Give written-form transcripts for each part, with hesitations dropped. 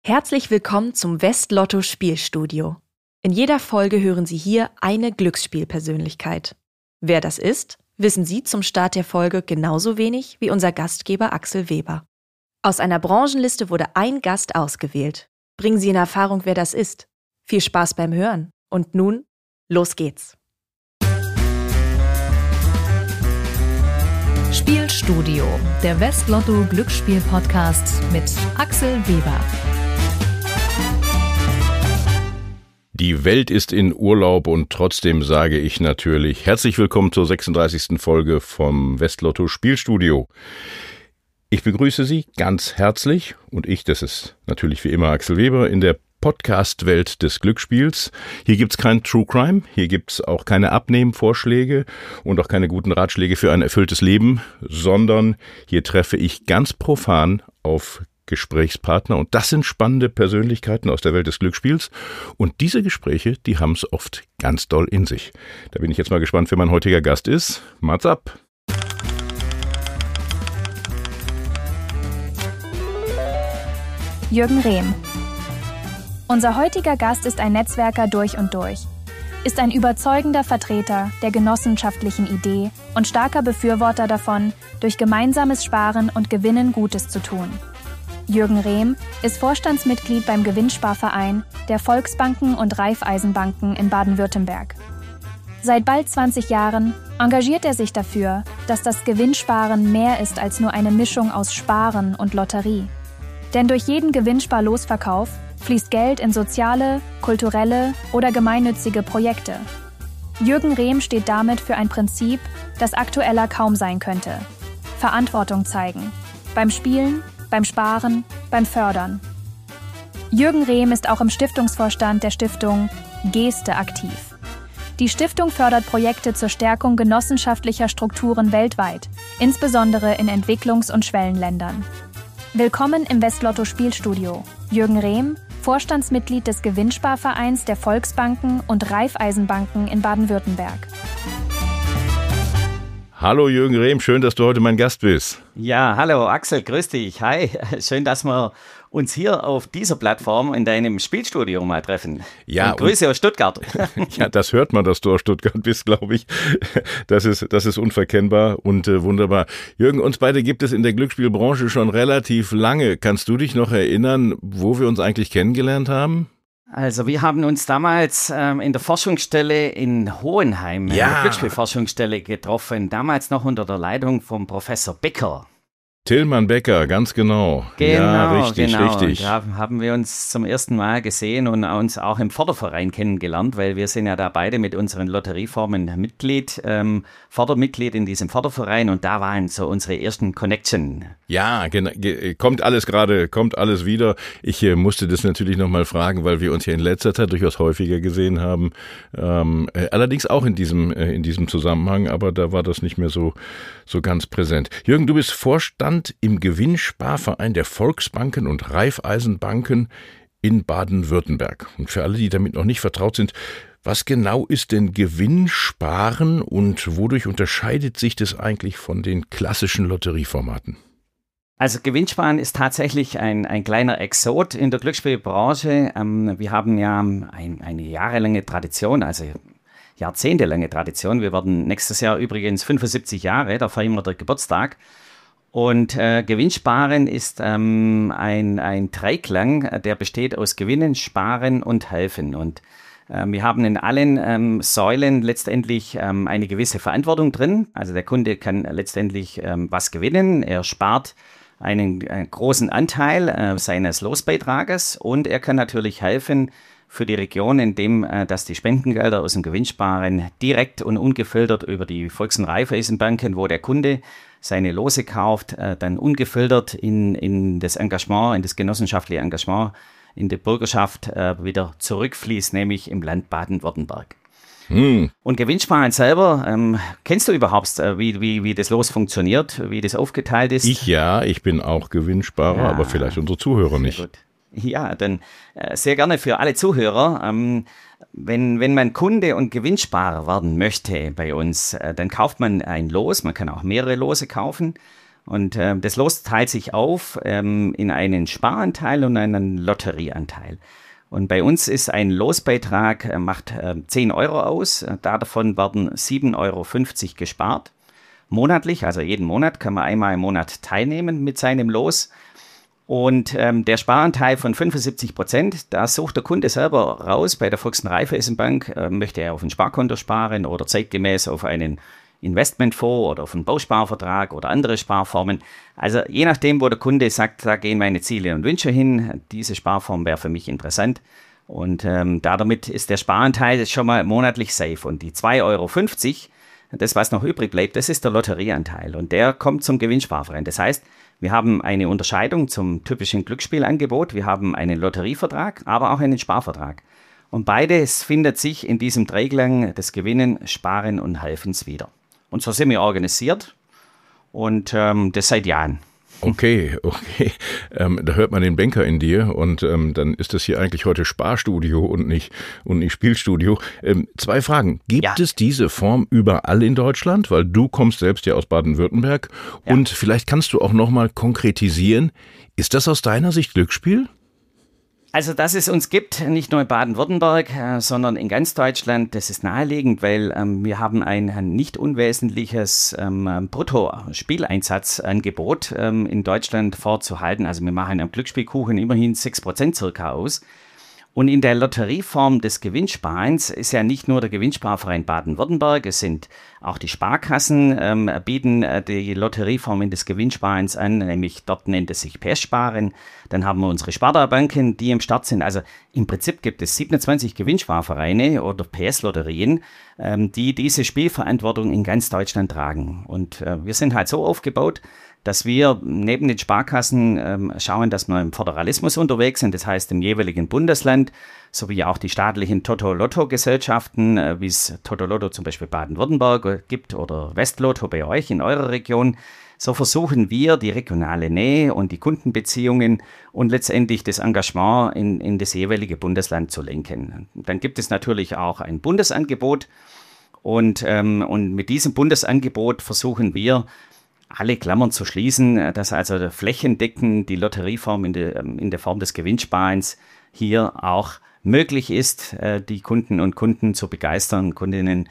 Herzlich willkommen zum Westlotto Spielstudio. In jeder Folge hören Sie hier eine Glücksspielpersönlichkeit. Wer das ist, wissen Sie zum Start der Folge genauso wenig wie unser Gastgeber Axel Weber. Aus einer Branchenliste wurde ein Gast ausgewählt. Bringen Sie in Erfahrung, wer das ist. Viel Spaß beim Hören. Und nun, los geht's. Spielstudio, der Westlotto Glücksspiel-Podcast mit Axel Weber. Die Welt ist in Urlaub und trotzdem sage ich natürlich herzlich willkommen zur 36. Folge vom Westlotto Spielstudio. Ich begrüße Sie ganz herzlich und das ist natürlich wie immer Axel Weber in der Podcast-Welt des Glücksspiels. Hier gibt's kein True Crime, hier gibt's auch keine Abnehmvorschläge und auch keine guten Ratschläge für ein erfülltes Leben, sondern hier treffe ich ganz profan auf Gesprächspartner und das sind spannende Persönlichkeiten aus der Welt des Glücksspiels und diese Gespräche, die haben es oft ganz doll in sich. Da bin ich jetzt mal gespannt, wer mein heutiger Gast ist. Mats ab! Jürgen Rehm. Unser heutiger Gast ist ein Netzwerker durch und durch, ist ein überzeugender Vertreter der genossenschaftlichen Idee und starker Befürworter davon, durch gemeinsames Sparen und Gewinnen Gutes zu tun. Jürgen Rehm ist Vorstandsmitglied beim Gewinnsparverein der Volksbanken und Raiffeisenbanken in Baden-Württemberg. Seit bald 20 Jahren engagiert er sich dafür, dass das Gewinnsparen mehr ist als nur eine Mischung aus Sparen und Lotterie. Denn durch jeden Gewinnsparlosverkauf fließt Geld in soziale, kulturelle oder gemeinnützige Projekte. Jürgen Rehm steht damit für ein Prinzip, das aktueller kaum sein könnte: Verantwortung zeigen. Beim Spielen, beim Sparen, beim Fördern. Jürgen Rehm ist auch im Stiftungsvorstand der Stiftung Geste aktiv. Die Stiftung fördert Projekte zur Stärkung genossenschaftlicher Strukturen weltweit, insbesondere in Entwicklungs- und Schwellenländern. Willkommen im Westlotto Spielstudio. Jürgen Rehm, Vorstandsmitglied des Gewinnsparvereins der Volksbanken und Raiffeisenbanken in Baden-Württemberg. Hallo Jürgen Rehm, schön, dass du heute mein Gast bist. Ja, hallo Axel, grüß dich. Hi, schön, dass wir uns hier auf dieser Plattform in deinem Spielstudio mal treffen. Ja, und Grüße aus Stuttgart. Ja, das hört man, dass du aus Stuttgart bist, glaube ich. Das ist unverkennbar und wunderbar. Jürgen, uns beide gibt es in der Glücksspielbranche schon relativ lange. Kannst du dich noch erinnern, wo wir uns eigentlich kennengelernt haben? Also wir haben uns damals in der Forschungsstelle in Hohenheim, in der Glücksspielforschungsstelle getroffen, damals noch unter der Leitung vom Professor Becker. Tillmann Becker, ganz genau. Ja, richtig. Und da haben wir uns zum ersten Mal gesehen und uns auch im Förderverein kennengelernt, weil wir sind ja da beide mit unseren Lotterieformen Fördermitglied in diesem Förderverein und da waren so unsere ersten Connection. Ja, kommt alles wieder. Ich musste das natürlich nochmal fragen, weil wir uns ja in letzter Zeit durchaus häufiger gesehen haben. Allerdings auch in diesem Zusammenhang, aber da war das nicht mehr so ganz präsent. Jürgen, du bist Vorstand im Gewinnsparverein der Volksbanken und Raiffeisenbanken in Baden-Württemberg. Und für alle, die damit noch nicht vertraut sind, was genau ist denn Gewinnsparen und wodurch unterscheidet sich das eigentlich von den klassischen Lotterieformaten? Also Gewinnsparen ist tatsächlich ein kleiner Exot in der Glücksspielbranche. Wir haben ja eine jahrelange Tradition, also jahrzehntelange Tradition. Wir werden nächstes Jahr übrigens 75 Jahre, da feiern wir den Geburtstag. Und Gewinnsparen ist ein Dreiklang, der besteht aus Gewinnen, Sparen und Helfen. Und wir haben in allen Säulen letztendlich eine gewisse Verantwortung drin. Also der Kunde kann letztendlich was gewinnen. Er spart einen großen Anteil seines Losbeitrages und er kann natürlich helfen für die Region, indem dass die Spendengelder aus dem Gewinnsparen direkt und ungefiltert über die Volks- und Raiffeisenbanken, wo der Kunde seine Lose kauft, dann ungefiltert in das Engagement, in das genossenschaftliche Engagement, in die Bürgerschaft wieder zurückfließt, nämlich im Land Baden-Württemberg. Und Gewinnsparen selber, kennst du überhaupt, wie das Los funktioniert, wie das aufgeteilt ist? Ich bin auch Gewinnsparer, aber vielleicht unsere Zuhörer nicht. Gut. Ja, dann sehr gerne für alle Zuhörer. Wenn man Kunde und Gewinnsparer werden möchte bei uns, dann kauft man ein Los. Man kann auch mehrere Lose kaufen. Und das Los teilt sich auf in einen Sparanteil und einen Lotterieanteil. Und bei uns ist ein Losbeitrag, macht 10 Euro aus. Davon werden 7,50 Euro gespart. Monatlich, also jeden Monat kann man einmal im Monat teilnehmen mit seinem Los. Und der Sparanteil von 75%, da sucht der Kunde selber raus bei der Volks- und Raiffeisenbank, möchte er auf ein Sparkonto sparen oder zeitgemäß auf einen Investmentfonds oder auf einen Bausparvertrag oder andere Sparformen. Also je nachdem, wo der Kunde sagt, da gehen meine Ziele und Wünsche hin, diese Sparform wäre für mich interessant. Und damit ist der Sparanteil schon mal monatlich safe. Und die 2,50 Euro, das, was noch übrig bleibt, das ist der Lotterieanteil. Und der kommt zum Gewinnsparverein. Das heißt, wir haben eine Unterscheidung zum typischen Glücksspielangebot. Wir haben einen Lotterievertrag, aber auch einen Sparvertrag. Und beides findet sich in diesem Dreiklang des Gewinnen, Sparen und Helfens wieder. Und so sind wir organisiert und das seit Jahren. Okay. Da hört man den Banker in dir und dann ist das hier eigentlich heute Sparstudio und nicht Spielstudio. 2 Fragen. Gibt es diese Form überall in Deutschland? Weil du kommst selbst ja aus Baden-Württemberg. Ja. Und vielleicht kannst du auch nochmal konkretisieren, ist das aus deiner Sicht Glücksspiel? Also, dass es uns gibt, nicht nur in Baden-Württemberg, sondern in ganz Deutschland, das ist naheliegend, weil wir haben ein nicht unwesentliches Bruttospieleinsatzangebot in Deutschland vorzuhalten. Also wir machen am Glücksspielkuchen immerhin 6% circa aus. Und in der Lotterieform des Gewinnsparens ist ja nicht nur der Gewinnsparverein Baden-Württemberg, es sind auch die Sparkassen, bieten die Lotterieform des Gewinnsparens an, nämlich dort nennt es sich PS-Sparen. Dann haben wir unsere Sparda-Banken, die im Start sind. Also im Prinzip gibt es 27 Gewinnsparvereine oder PS-Lotterien, die diese Spielverantwortung in ganz Deutschland tragen. Und wir sind halt so aufgebaut, dass wir neben den Sparkassen schauen, dass wir im Föderalismus unterwegs sind, das heißt im jeweiligen Bundesland, sowie auch die staatlichen Toto-Lotto-Gesellschaften, wie es Toto-Lotto zum Beispiel Baden-Württemberg gibt oder Westlotto bei euch in eurer Region. So versuchen wir die regionale Nähe und die Kundenbeziehungen und letztendlich das Engagement in das jeweilige Bundesland zu lenken. Dann gibt es natürlich auch ein Bundesangebot und mit diesem Bundesangebot versuchen wir, alle Klammern zu schließen, dass also flächendeckend die Lotterieform in der Form des Gewinnsparens hier auch möglich ist, die Kunden und Kunden zu begeistern, Kundinnen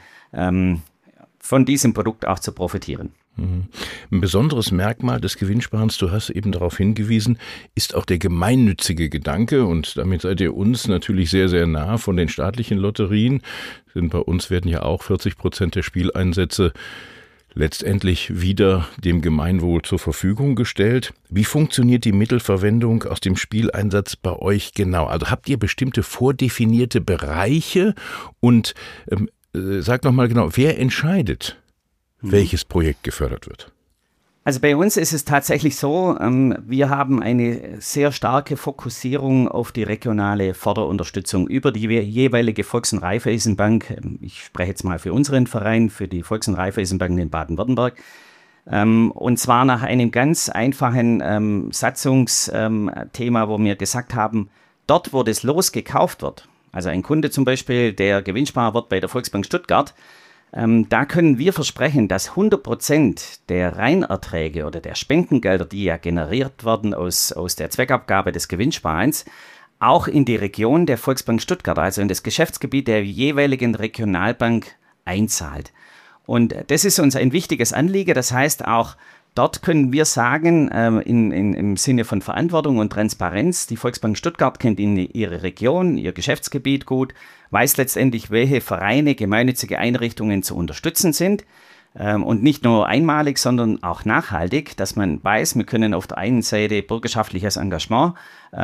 von diesem Produkt auch zu profitieren. Ein besonderes Merkmal des Gewinnsparens, du hast eben darauf hingewiesen, ist auch der gemeinnützige Gedanke und damit seid ihr uns natürlich sehr, sehr nah von den staatlichen Lotterien, denn bei uns werden ja auch 40% der Spieleinsätze letztendlich wieder dem Gemeinwohl zur Verfügung gestellt. Wie funktioniert die Mittelverwendung aus dem Spieleinsatz bei euch genau? Also habt ihr bestimmte vordefinierte Bereiche und sag nochmal genau, wer entscheidet, welches Projekt gefördert wird? Also bei uns ist es tatsächlich so, wir haben eine sehr starke Fokussierung auf die regionale Förderunterstützung über die jeweilige Volks- und Raiffeisenbank. Ich spreche jetzt mal für unseren Verein, für die Volks- und Raiffeisenbank in Baden-Württemberg. Und zwar nach einem ganz einfachen Satzungsthema, wo wir gesagt haben, dort, wo das Los gekauft wird, also ein Kunde zum Beispiel, der Gewinnsparer wird bei der Volksbank Stuttgart, da können wir versprechen, dass 100% der Reinerträge oder der Spendengelder, die ja generiert werden aus der Zweckabgabe des Gewinnsparens, auch in die Region der Volksbank Stuttgart, also in das Geschäftsgebiet der jeweiligen Regionalbank einzahlt. Und das ist uns ein wichtiges Anliegen. Das heißt auch, dort können wir sagen, im Sinne von Verantwortung und Transparenz, die Volksbank Stuttgart kennt ihre Region, ihr Geschäftsgebiet gut, weiß letztendlich, welche Vereine, gemeinnützige Einrichtungen zu unterstützen sind. Und nicht nur einmalig, sondern auch nachhaltig, dass man weiß, wir können auf der einen Seite bürgerschaftliches Engagement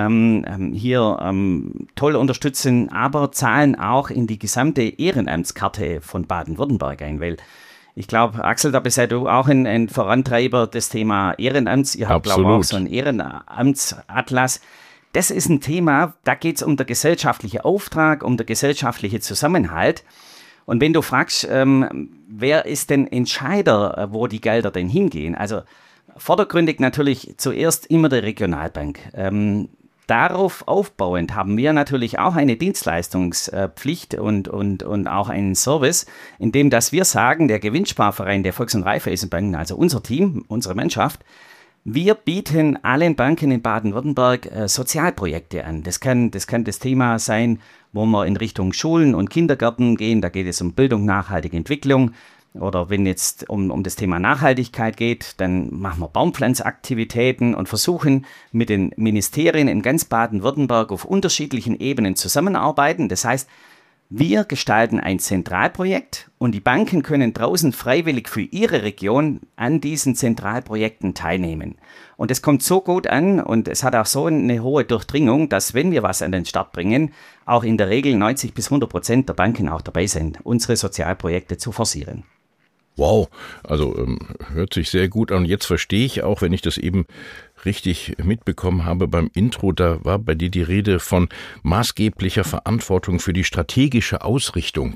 hier toll unterstützen, aber zahlen auch in die gesamte Ehrenamtskarte von Baden-Württemberg ein, weil ich glaube, Axel, da bist ja du auch ein Vorantreiber des Thema Ehrenamts. Ihr habt, glaube ich, auch so einen Ehrenamtsatlas. Das ist ein Thema, da geht es um den gesellschaftlichen Auftrag, um den gesellschaftlichen Zusammenhalt. Und wenn du fragst, wer ist denn Entscheider, wo die Gelder denn hingehen? Also vordergründig natürlich zuerst immer die Regionalbank. Dann darauf aufbauend haben wir natürlich auch eine Dienstleistungspflicht und auch einen Service, indem dass wir sagen, der Gewinnsparverein der Volks- und Raiffeisenbanken, also unser Team, unsere Mannschaft, wir bieten allen Banken in Baden-Württemberg Sozialprojekte an. Das kann das Thema sein, wo wir in Richtung Schulen und Kindergärten gehen. Da geht es um Bildung, nachhaltige Entwicklung. Oder wenn jetzt um das Thema Nachhaltigkeit geht, dann machen wir Baumpflanzaktivitäten und versuchen mit den Ministerien in ganz Baden-Württemberg auf unterschiedlichen Ebenen zusammenarbeiten. Das heißt, wir gestalten ein Zentralprojekt und die Banken können draußen freiwillig für ihre Region an diesen Zentralprojekten teilnehmen. Und es kommt so gut an und es hat auch so eine hohe Durchdringung, dass wenn wir was an den Start bringen, auch in der Regel 90-100% der Banken auch dabei sind, unsere Sozialprojekte zu forcieren. Wow, also hört sich sehr gut an. Und jetzt verstehe ich auch, wenn ich das eben richtig mitbekommen habe beim Intro, da war bei dir die Rede von maßgeblicher Verantwortung für die strategische Ausrichtung.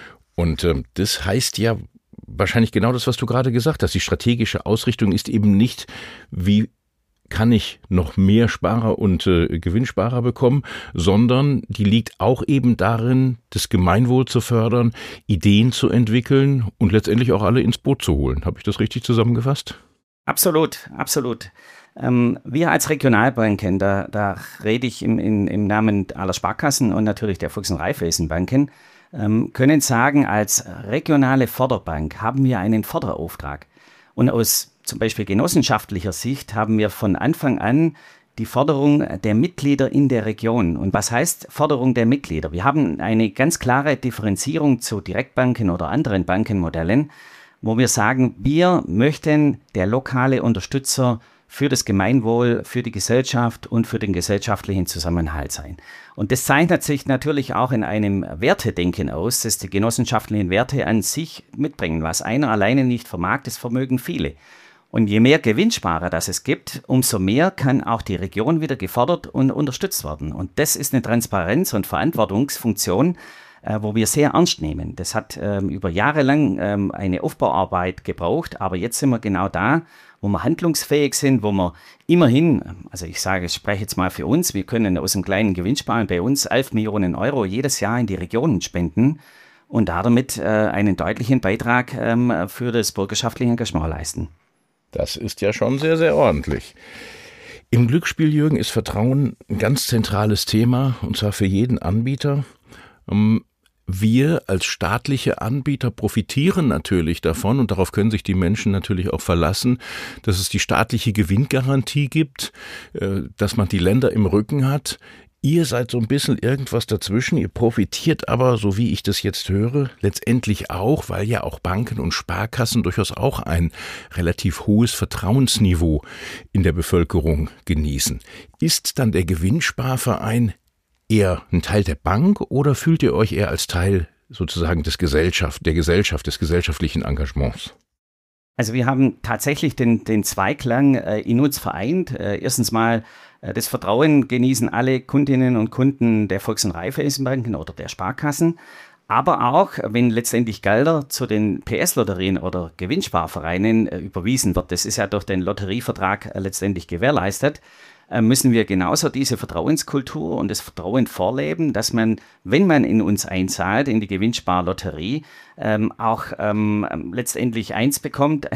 Und das heißt ja wahrscheinlich genau das, was du gerade gesagt hast. Die strategische Ausrichtung ist eben nicht, wie kann ich noch mehr Sparer und Gewinnsparer bekommen, sondern die liegt auch eben darin, das Gemeinwohl zu fördern, Ideen zu entwickeln und letztendlich auch alle ins Boot zu holen. Habe ich das richtig zusammengefasst? Absolut, absolut. Wir als Regionalbanken, da rede ich im Namen aller Sparkassen und natürlich der Volks- und Raiffeisenbanken, können sagen, als regionale Förderbank haben wir einen Förderauftrag. Und aus zum Beispiel genossenschaftlicher Sicht haben wir von Anfang an die Förderung der Mitglieder in der Region. Und was heißt Förderung der Mitglieder? Wir haben eine ganz klare Differenzierung zu Direktbanken oder anderen Bankenmodellen, wo wir sagen, wir möchten der lokale Unterstützer für das Gemeinwohl, für die Gesellschaft und für den gesellschaftlichen Zusammenhalt sein. Und das zeichnet sich natürlich auch in einem Wertedenken aus, dass die genossenschaftlichen Werte an sich mitbringen. Was einer alleine nicht vermag, das vermögen viele. Und je mehr Gewinnsparer das es gibt, umso mehr kann auch die Region wieder gefördert und unterstützt werden. Und das ist eine Transparenz- und Verantwortungsfunktion, wo wir sehr ernst nehmen. Das hat über Jahre lang eine Aufbauarbeit gebraucht, aber jetzt sind wir genau da, wo wir handlungsfähig sind, wo wir immerhin, also ich spreche jetzt mal für uns, wir können aus dem kleinen Gewinnsparen bei uns 11 Millionen Euro jedes Jahr in die Regionen spenden und damit einen deutlichen Beitrag für das bürgerschaftliche Engagement leisten. Das ist ja schon sehr, sehr ordentlich. Im Glücksspiel, Jürgen, ist Vertrauen ein ganz zentrales Thema, und zwar für jeden Anbieter. Wir als staatliche Anbieter profitieren natürlich davon, und darauf können sich die Menschen natürlich auch verlassen, dass es die staatliche Gewinngarantie gibt, dass man die Länder im Rücken hat. Ihr seid so ein bisschen irgendwas dazwischen, ihr profitiert aber, so wie ich das jetzt höre, letztendlich auch, weil ja auch Banken und Sparkassen durchaus auch ein relativ hohes Vertrauensniveau in der Bevölkerung genießen. Ist dann der Gewinnsparverein eher ein Teil der Bank oder fühlt ihr euch eher als Teil sozusagen der Gesellschaft, des gesellschaftlichen Engagements? Also wir haben tatsächlich den Zweiklang in uns vereint. Erstens mal, das Vertrauen genießen alle Kundinnen und Kunden der Volks- und Raiffeisenbanken oder der Sparkassen. Aber auch, wenn letztendlich Gelder zu den PS-Lotterien oder Gewinnsparvereinen überwiesen wird, das ist ja durch den Lotterievertrag letztendlich gewährleistet, müssen wir genauso diese Vertrauenskultur und das Vertrauen vorleben, dass man, wenn man in uns einzahlt, in die Gewinnsparlotterie, auch letztendlich eins bekommt,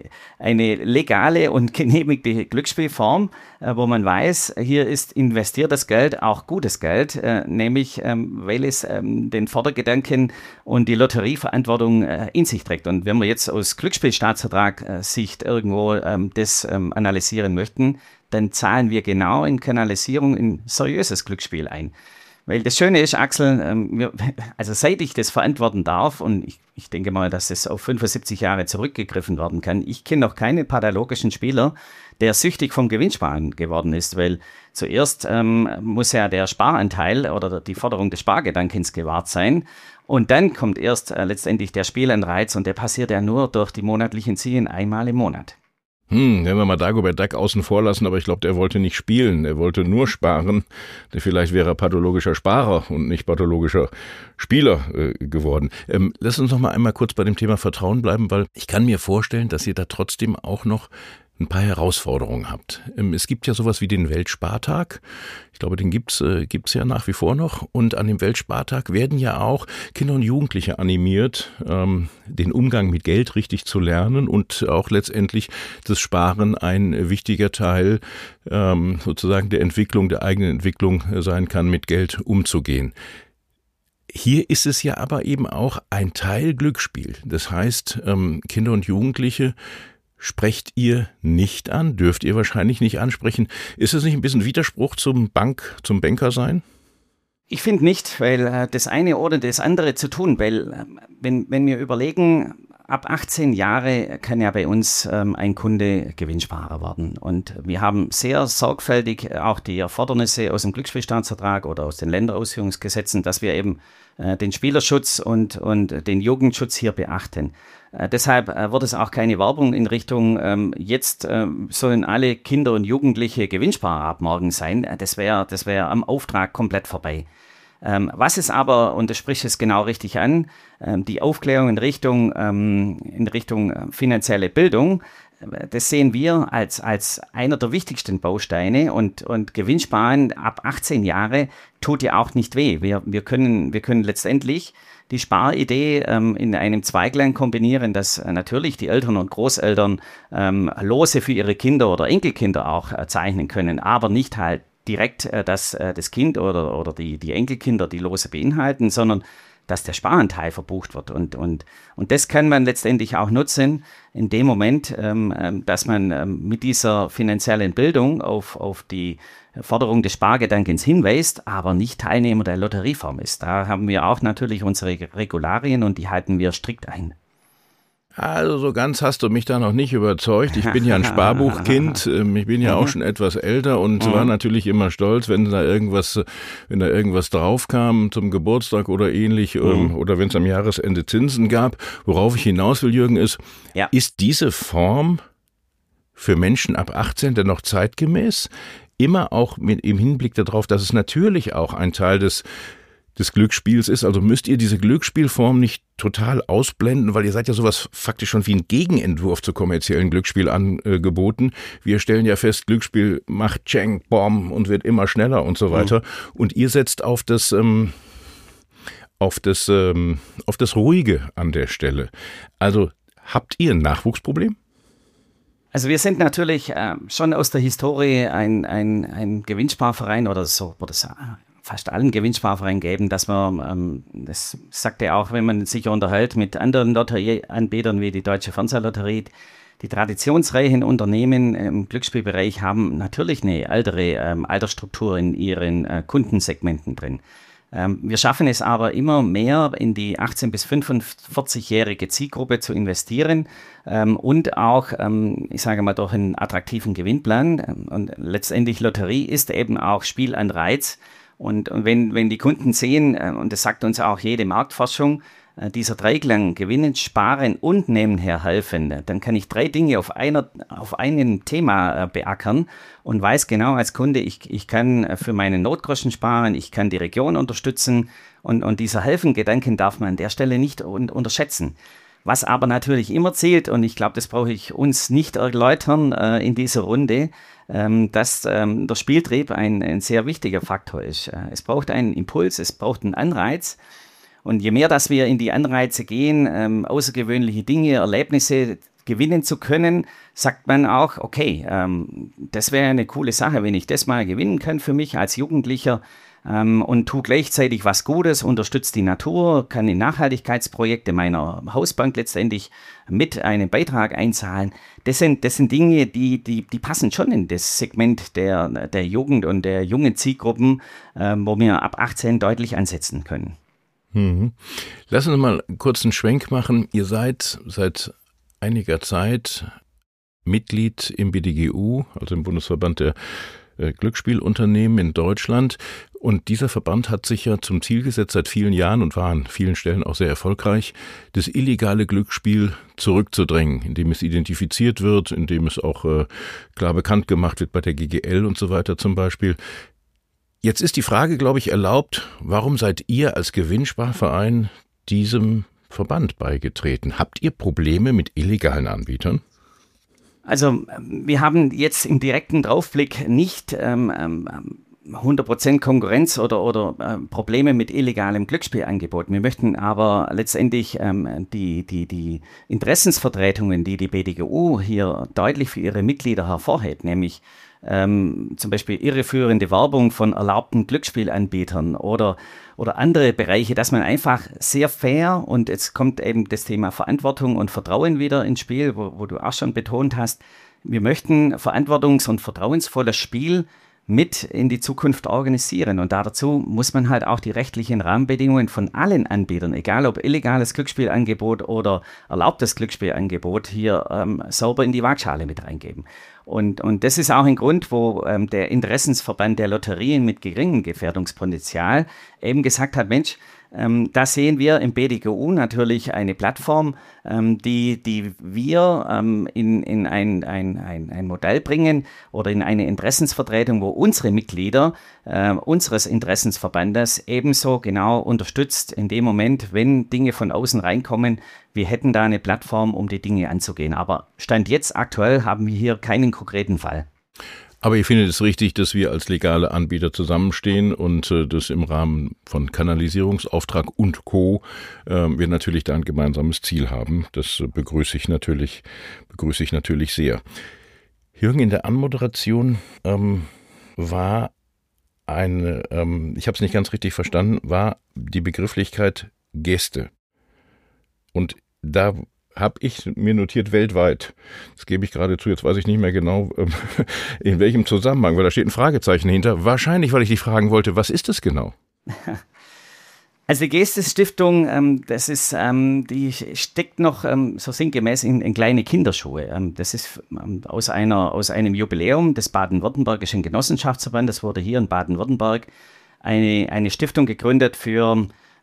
eine legale und genehmigte Glücksspielform, wo man weiß, hier ist investiertes Geld auch gutes Geld, nämlich weil es den Fördergedanken und die Lotterieverantwortung in sich trägt. Und wenn wir jetzt aus Glücksspielstaatsvertrag-Sicht irgendwo das analysieren möchten, dann zahlen wir genau in Kanalisierung in seriöses Glücksspiel ein. Weil das Schöne ist, Axel, also seit ich das verantworten darf, und ich denke mal, dass es auf 75 Jahre zurückgegriffen werden kann, ich kenne noch keinen pathologischen Spieler, der süchtig vom Gewinnsparen geworden ist, weil zuerst muss ja der Sparanteil oder die Forderung des Spargedankens gewahrt sein. Und dann kommt erst letztendlich der Spielanreiz, und der passiert ja nur durch die monatlichen Ziehen einmal im Monat. Wenn wir mal Dagobert Duck außen vor lassen, aber ich glaube, der wollte nicht spielen, er wollte nur sparen. Vielleicht wäre er pathologischer Sparer und nicht pathologischer Spieler geworden. Lass uns noch mal einmal kurz bei dem Thema Vertrauen bleiben, weil ich kann mir vorstellen, dass ihr da trotzdem auch noch ein paar Herausforderungen habt. Es gibt ja sowas wie den Weltspartag. Ich glaube, den gibt's ja nach wie vor noch. Und an dem Weltspartag werden ja auch Kinder und Jugendliche animiert, den Umgang mit Geld richtig zu lernen und auch letztendlich das Sparen ein wichtiger Teil sozusagen der Entwicklung, der eigenen Entwicklung sein kann, mit Geld umzugehen. Hier ist es ja aber eben auch ein Teil Glücksspiel. Das heißt, Kinder und Jugendliche sprecht ihr nicht an, dürft ihr wahrscheinlich nicht ansprechen. Ist es nicht ein bisschen Widerspruch zum Banker sein? Ich finde nicht, weil das eine oder das andere zu tun, weil wenn wir überlegen, ab 18 Jahre kann ja bei uns ein Kunde Gewinnsparer werden. Und wir haben sehr sorgfältig auch die Erfordernisse aus dem Glücksspielstaatsvertrag oder aus den Länderausführungsgesetzen, dass wir eben den Spielerschutz und den Jugendschutz hier beachten. Deshalb wird es auch keine Werbung in Richtung, jetzt sollen alle Kinder und Jugendliche Gewinnsparer ab morgen sein. Das wäre am Auftrag komplett vorbei. Was ist aber, und das spricht es genau richtig an, die Aufklärung in Richtung finanzielle Bildung, das sehen wir als einer der wichtigsten Bausteine und Gewinnsparen ab 18 Jahre tut ja auch nicht weh. Wir können letztendlich die Sparidee in einem Zweiglein kombinieren, dass natürlich die Eltern und Großeltern Lose für ihre Kinder oder Enkelkinder auch zeichnen können, aber nicht halt direkt, dass das Kind oder die Enkelkinder die Lose beinhalten, sondern dass der Sparanteil verbucht wird. Und das kann man letztendlich auch nutzen in dem Moment, dass man mit dieser finanziellen Bildung auf die Förderung des Spargedankens hinweist, aber nicht Teilnehmer der Lotterieform ist. Da haben wir auch natürlich unsere Regularien und die halten wir strikt ein. Also so ganz hast du mich da noch nicht überzeugt. Ich bin ja ein Sparbuchkind, ich bin ja auch schon etwas älter und war natürlich immer stolz, wenn da irgendwas draufkam zum Geburtstag oder ähnlich oder wenn es am Jahresende Zinsen gab. Worauf ich hinaus will, Jürgen, ist diese Form für Menschen ab 18 denn noch zeitgemäß? Immer auch im Hinblick darauf, dass es natürlich auch ein Teil des Glücksspiels ist. Also müsst ihr diese Glücksspielform nicht total ausblenden, weil ihr seid ja sowas faktisch schon wie ein Gegenentwurf zur kommerziellen Glücksspiel angeboten. Wir stellen ja fest, Glücksspiel macht Cheng, Bom und wird immer schneller und so weiter. Und ihr setzt auf das Ruhige an der Stelle. Also habt ihr ein Nachwuchsproblem? Also wir sind natürlich schon aus der Historie ein Gewinnsparverein oder so, oder so. Fast allen Gewinnsparvereinen geben, dass man, das sagt er auch, wenn man sich unterhält mit anderen Lotterieanbietern wie die Deutsche Fernsehlotterie, die traditionsreichen Unternehmen im Glücksspielbereich haben natürlich eine ältere Altersstruktur in ihren Kundensegmenten drin. Wir schaffen es aber immer mehr in die 18- bis 45-jährige Zielgruppe zu investieren und auch, ich sage mal, durch einen attraktiven Gewinnplan. Und letztendlich Lotterie ist eben auch Spielanreiz. Und wenn die Kunden sehen, und das sagt uns auch jede Marktforschung, dieser Dreiklang gewinnen, sparen und nebenher helfen, dann kann ich 3 Dinge auf einem Thema beackern und weiß genau als Kunde, ich kann für meine Notgroschen sparen, ich kann die Region unterstützen und dieser Helfen-Gedanken darf man an der Stelle nicht unterschätzen. Was aber natürlich immer zählt, und ich glaube, das brauche ich uns nicht erläutern in dieser Runde, dass der Spieltrieb ein sehr wichtiger Faktor ist. Es braucht einen Impuls, es braucht einen Anreiz. Und je mehr, dass wir in die Anreize gehen, außergewöhnliche Dinge, Erlebnisse gewinnen zu können, sagt man auch, okay, das wäre eine coole Sache, wenn ich das mal gewinnen kann für mich als Jugendlicher und tue gleichzeitig was Gutes, unterstütze die Natur, kann in Nachhaltigkeitsprojekte meiner Hausbank letztendlich mit einem Beitrag einzahlen. Das sind Dinge, die passen schon in das Segment der Jugend und der jungen Zielgruppen, wo wir ab 18 deutlich ansetzen können. Lass uns mal kurz einen Schwenk machen. Ihr seid seit einiger Zeit Mitglied im BDGU, also im Bundesverband der Glücksspielunternehmen in Deutschland. Und dieser Verband hat sich ja zum Ziel gesetzt seit vielen Jahren und war an vielen Stellen auch sehr erfolgreich, das illegale Glücksspiel zurückzudrängen, indem es identifiziert wird, indem es auch klar bekannt gemacht wird bei der GGL und so weiter zum Beispiel. Jetzt ist die Frage, glaube ich, erlaubt, warum seid ihr als Gewinnsparverein diesem Verband beigetreten? Habt ihr Probleme mit illegalen Anbietern? Also wir haben jetzt im direkten Draufblick nicht 100% Konkurrenz oder Probleme mit illegalem Glücksspielangebot. Wir möchten aber letztendlich die Interessensvertretungen, die BDGU hier deutlich für ihre Mitglieder hervorhebt, nämlich zum Beispiel irreführende Werbung von erlaubten Glücksspielanbietern oder andere Bereiche, dass man einfach sehr fair, und jetzt kommt eben das Thema Verantwortung und Vertrauen wieder ins Spiel, wo du auch schon betont hast, wir möchten verantwortungs- und vertrauensvolles Spiel mit in die Zukunft organisieren. Und dazu muss man halt auch die rechtlichen Rahmenbedingungen von allen Anbietern, egal ob illegales Glücksspielangebot oder erlaubtes Glücksspielangebot, hier sauber in die Waagschale mit reingeben. Und das ist auch ein Grund, wo der Interessensverband der Lotterien mit geringem Gefährdungspotenzial eben gesagt hat, Mensch, da sehen wir im BDGU natürlich eine Plattform, die wir in ein Modell bringen oder in eine Interessensvertretung, wo unsere Mitglieder unseres Interessensverbandes ebenso genau unterstützt in dem Moment, wenn Dinge von außen reinkommen. Wir hätten da eine Plattform, um die Dinge anzugehen. Aber Stand jetzt aktuell haben wir hier keinen konkreten Fall. Aber ihr findet es richtig, dass wir als legale Anbieter zusammenstehen und das im Rahmen von Kanalisierungsauftrag und Co. Wir natürlich da ein gemeinsames Ziel haben. Das begrüße ich natürlich sehr. Jürgen, in der Anmoderation war ich habe es nicht ganz richtig verstanden, war die Begrifflichkeit Gäste. Und da habe ich mir notiert weltweit. Das gebe ich gerade zu, jetzt weiß ich nicht mehr genau, in welchem Zusammenhang, weil da steht ein Fragezeichen hinter. Wahrscheinlich, weil ich dich fragen wollte, was ist das genau? Also die Gestes-Stiftung, die steckt noch so sinngemäß in kleine Kinderschuhe. Das ist aus einem Jubiläum des Baden-Württembergischen Genossenschaftsverbandes, wurde hier in Baden-Württemberg eine Stiftung gegründet für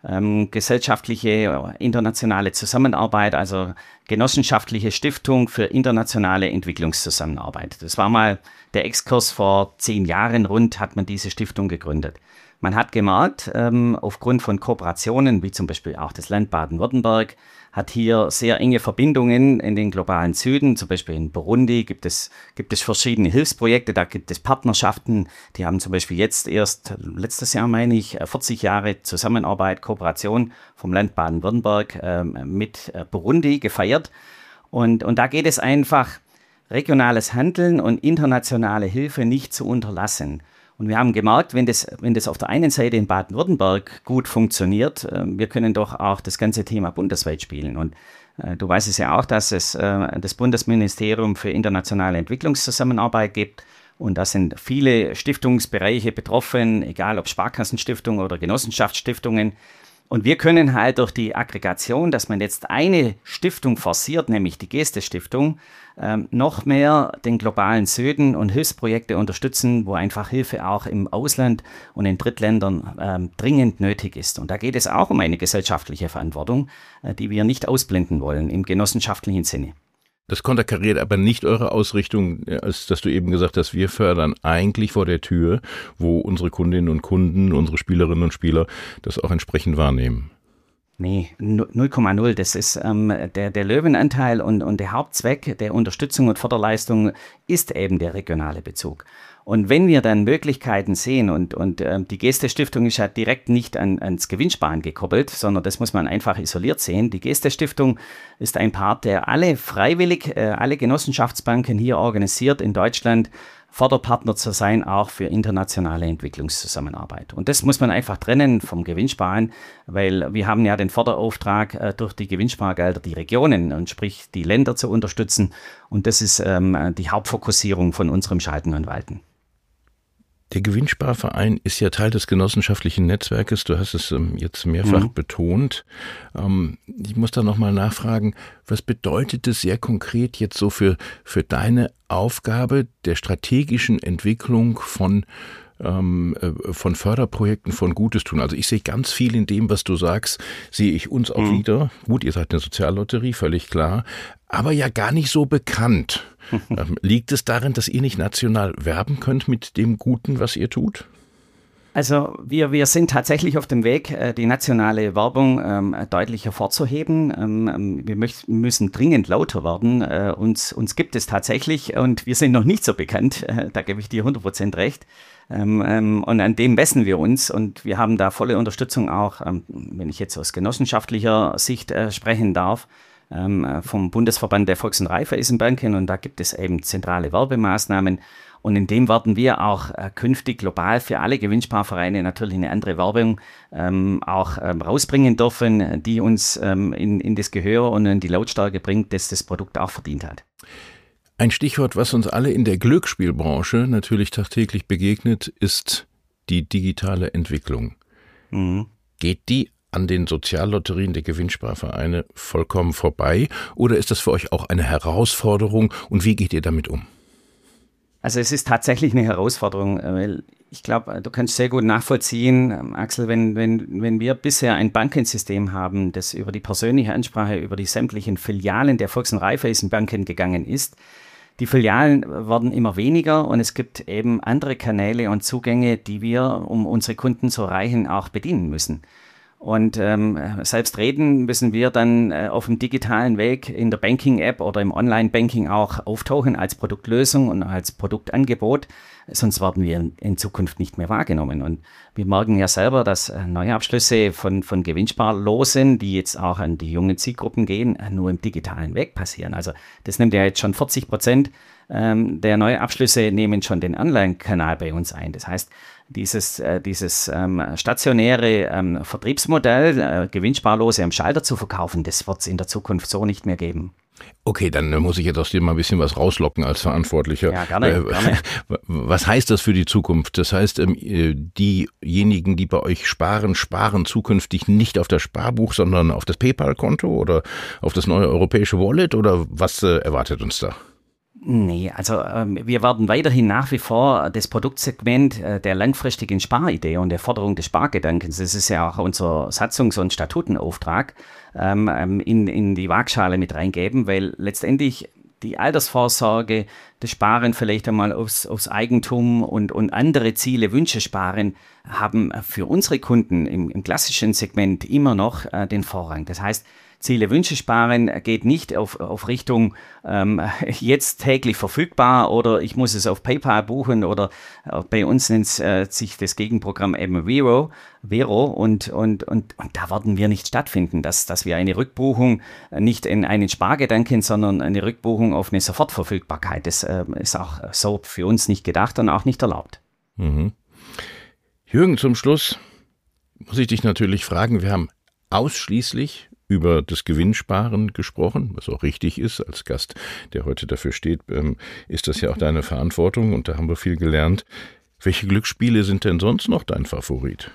gesellschaftliche internationale Zusammenarbeit, also genossenschaftliche Stiftung für internationale Entwicklungszusammenarbeit. Das war mal der Exkurs vor 10 Jahren rund, hat man diese Stiftung gegründet. Man hat gemerkt, aufgrund von Kooperationen, wie zum Beispiel auch das Land Baden-Württemberg, hat hier sehr enge Verbindungen in den globalen Süden. Zum Beispiel in Burundi gibt es verschiedene Hilfsprojekte, da gibt es Partnerschaften. Die haben zum Beispiel jetzt erst letztes Jahr, meine ich, 40 Jahre Zusammenarbeit, Kooperation vom Land Baden-Württemberg mit Burundi gefeiert. Und da geht es einfach, regionales Handeln und internationale Hilfe nicht zu unterlassen. Und wir haben gemerkt, wenn das auf der einen Seite in Baden-Württemberg gut funktioniert, wir können doch auch das ganze Thema bundesweit spielen. Und du weißt es ja auch, dass es das Bundesministerium für internationale Entwicklungszusammenarbeit gibt. Und da sind viele Stiftungsbereiche betroffen, egal ob Sparkassenstiftung oder Genossenschaftsstiftungen. Und wir können halt durch die Aggregation, dass man jetzt eine Stiftung forciert, nämlich die Gestes-Stiftung, noch mehr den globalen Süden und Hilfsprojekte unterstützen, wo einfach Hilfe auch im Ausland und in Drittländern dringend nötig ist. Und da geht es auch um eine gesellschaftliche Verantwortung, die wir nicht ausblenden wollen im genossenschaftlichen Sinne. Das konterkariert aber nicht eure Ausrichtung, als dass du eben gesagt hast, wir fördern eigentlich vor der Tür, wo unsere Kundinnen und Kunden, unsere Spielerinnen und Spieler das auch entsprechend wahrnehmen. Nee, 0,0. Das ist der Löwenanteil und der Hauptzweck der Unterstützung und Förderleistung ist eben der regionale Bezug. Und wenn wir dann Möglichkeiten sehen und die Gestes-Stiftung ist ja direkt nicht ans Gewinnsparen gekoppelt, sondern das muss man einfach isoliert sehen. Die Gestes-Stiftung ist ein Part, der alle Genossenschaftsbanken hier organisiert in Deutschland, Förderpartner zu sein, auch für internationale Entwicklungszusammenarbeit. Und das muss man einfach trennen vom Gewinnsparen, weil wir haben ja den Förderauftrag, durch die Gewinnspargelder die Regionen und sprich die Länder zu unterstützen. Und das ist die Hauptfokussierung von unserem Schalten und Walten. Der Gewinnsparverein ist ja Teil des genossenschaftlichen Netzwerkes. Du hast es jetzt mehrfach betont. Ich muss da nochmal nachfragen, was bedeutet es sehr konkret jetzt so für deine Aufgabe der strategischen Entwicklung von Förderprojekten, von Gutes tun? Also ich sehe ganz viel in dem, was du sagst, sehe ich uns auch wieder. Gut, ihr seid eine Soziallotterie, völlig klar, aber ja gar nicht so bekannt. Liegt es darin, dass ihr nicht national werben könnt mit dem Guten, was ihr tut? Also wir sind tatsächlich auf dem Weg, die nationale Werbung deutlich hervorzuheben. Wir müssen dringend lauter werden. Uns gibt es tatsächlich und wir sind noch nicht so bekannt. Da gebe ich dir 100% recht. Und an dem messen wir uns und wir haben da volle Unterstützung auch, wenn ich jetzt aus genossenschaftlicher Sicht sprechen darf, vom Bundesverband der Volks- und Raiffeisenbanken, und da gibt es eben zentrale Werbemaßnahmen. Und in dem werden wir auch künftig global für alle Gewinnsparvereine natürlich eine andere Werbung auch rausbringen dürfen, die uns in das Gehör und in die Lautstärke bringt, dass das Produkt auch verdient hat. Ein Stichwort, was uns alle in der Glücksspielbranche natürlich tagtäglich begegnet, ist die digitale Entwicklung. Mhm. Geht die an den Soziallotterien der Gewinnsparvereine vollkommen vorbei oder ist das für euch auch eine Herausforderung und wie geht ihr damit um? Also es ist tatsächlich eine Herausforderung, weil ich glaube, du kannst sehr gut nachvollziehen, Axel, wenn wir bisher ein Bankensystem haben, das über die persönliche Ansprache über die sämtlichen Filialen der Volks- und Raiffeisenbanken gegangen ist. Die Filialen werden immer weniger und es gibt eben andere Kanäle und Zugänge, die wir, um unsere Kunden zu erreichen, auch bedienen müssen. Und selbst reden müssen wir dann auf dem digitalen Weg in der Banking-App oder im Online-Banking auch auftauchen als Produktlösung und als Produktangebot. Sonst werden wir in Zukunft nicht mehr wahrgenommen. Und wir merken ja selber, dass neue Abschlüsse von Gewinnsparlosen, die jetzt auch an die jungen Zielgruppen gehen, nur im digitalen Weg passieren. Also das nimmt ja jetzt schon 40% der neuen Abschlüsse nehmen schon den Online-Kanal bei uns ein. Das heißt, dieses stationäre Vertriebsmodell, Gewinnsparlose am Schalter zu verkaufen, das wird es in der Zukunft so nicht mehr geben. Okay, dann muss ich jetzt aus dir mal ein bisschen was rauslocken als Verantwortlicher. Ja, gerne. Was heißt das für die Zukunft? Das heißt, diejenigen, die bei euch sparen zukünftig nicht auf das Sparbuch, sondern auf das PayPal-Konto oder auf das neue europäische Wallet oder was erwartet uns da? Nee, also wir werden weiterhin nach wie vor das Produktsegment der langfristigen Sparidee und der Forderung des Spargedankens, das ist ja auch unser Satzungs- und Statutenauftrag, in die Waagschale mit reingeben, weil letztendlich die Altersvorsorge, das Sparen vielleicht einmal aufs Eigentum und andere Ziele, Wünsche sparen, haben für unsere Kunden im klassischen Segment immer noch den Vorrang. Das heißt, Ziele, Wünsche sparen geht nicht auf Richtung jetzt täglich verfügbar oder ich muss es auf PayPal buchen oder bei uns nennt sich das Gegenprogramm eben Vero und da werden wir nicht stattfinden, dass wir eine Rückbuchung nicht in einen Spargedanken, sondern eine Rückbuchung auf eine Sofortverfügbarkeit. Das ist auch so für uns nicht gedacht und auch nicht erlaubt. Mhm. Jürgen, zum Schluss muss ich dich natürlich fragen, wir haben ausschließlich über das Gewinnsparen gesprochen, was auch richtig ist. Als Gast, der heute dafür steht, ist das ja auch deine Verantwortung und da haben wir viel gelernt. Welche Glücksspiele sind denn sonst noch dein Favorit?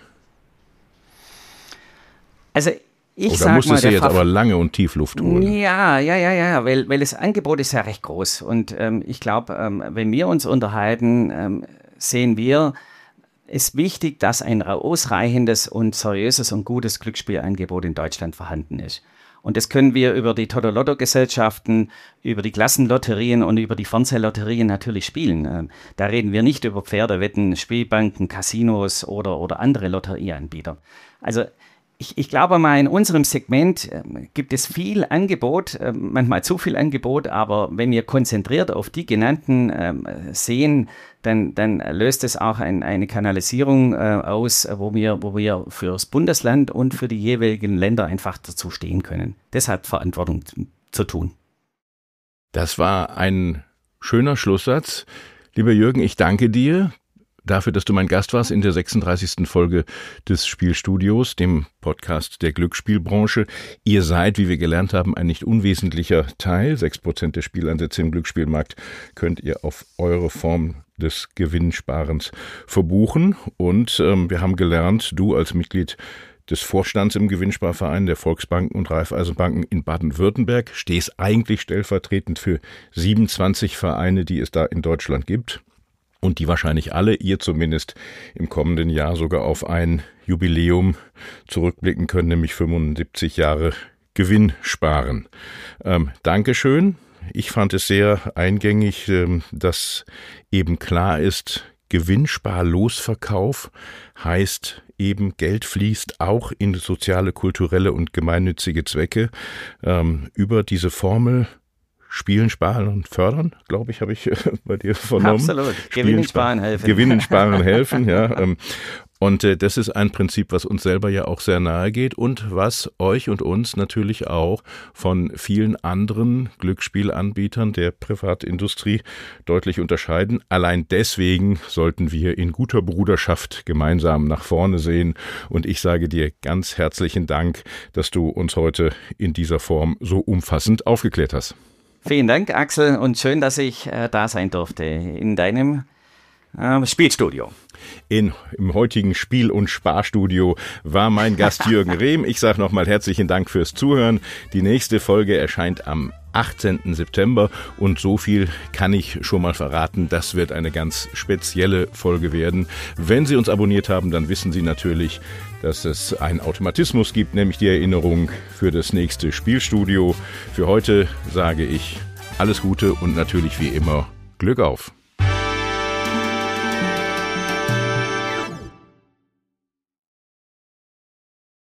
Also ich sag mal, musstest du jetzt aber lange und tief Luft holen. Ja, weil das Angebot ist ja recht groß und ich glaube, wenn wir uns unterhalten, sehen wir, ist wichtig, dass ein ausreichendes und seriöses und gutes Glücksspielangebot in Deutschland vorhanden ist. Und das können wir über die Toto-Lotto-Gesellschaften, über die Klassenlotterien und über die Fernsehlotterien natürlich spielen. Da reden wir nicht über Pferdewetten, Spielbanken, Casinos oder andere Lotterieanbieter. Also ich glaube mal, in unserem Segment gibt es viel Angebot, manchmal zu viel Angebot, aber wenn wir konzentriert auf die genannten sehen, dann löst es auch eine Kanalisierung aus, wo wir für das Bundesland und für die jeweiligen Länder einfach dazu stehen können. Das hat Verantwortung zu tun. Das war ein schöner Schlusssatz. Lieber Jürgen, ich danke dir dafür, dass du mein Gast warst in der 36. Folge des Spielstudios, dem Podcast der Glücksspielbranche. Ihr seid, wie wir gelernt haben, ein nicht unwesentlicher Teil. 6% der Spielansätze im Glücksspielmarkt könnt ihr auf eure Form des Gewinnsparens verbuchen. Und wir haben gelernt, du als Mitglied des Vorstands im Gewinnsparverein der Volksbanken und Raiffeisenbanken in Baden-Württemberg stehst eigentlich stellvertretend für 27 Vereine, die es da in Deutschland gibt. Und die wahrscheinlich alle, ihr zumindest, im kommenden Jahr sogar auf ein Jubiläum zurückblicken können, nämlich 75 Jahre Gewinnsparen. Dankeschön. Ich fand es sehr eingängig, dass eben klar ist, Gewinnsparlosverkauf heißt eben, Geld fließt auch in soziale, kulturelle und gemeinnützige Zwecke. Über diese Formel Spielen, Sparen und Fördern, glaube ich, habe ich bei dir vernommen. Absolut. Gewinnen, Sparen, helfen. Gewinnen, Sparen, helfen, ja. Und das ist ein Prinzip, was uns selber ja auch sehr nahe geht und was euch und uns natürlich auch von vielen anderen Glücksspielanbietern der Privatindustrie deutlich unterscheiden. Allein deswegen sollten wir in guter Bruderschaft gemeinsam nach vorne sehen. Und ich sage dir ganz herzlichen Dank, dass du uns heute in dieser Form so umfassend aufgeklärt hast. Vielen Dank, Axel, und schön, dass ich da sein durfte in deinem Spielstudio. Im heutigen Spiel- und Sparstudio war mein Gast Jürgen Rehm. Ich sage nochmal herzlichen Dank fürs Zuhören. Die nächste Folge erscheint am 18. September und so viel kann ich schon mal verraten, das wird eine ganz spezielle Folge werden. Wenn Sie uns abonniert haben, dann wissen Sie natürlich, dass es einen Automatismus gibt, nämlich die Erinnerung für das nächste Spielstudio. Für heute sage ich alles Gute und natürlich wie immer Glück auf!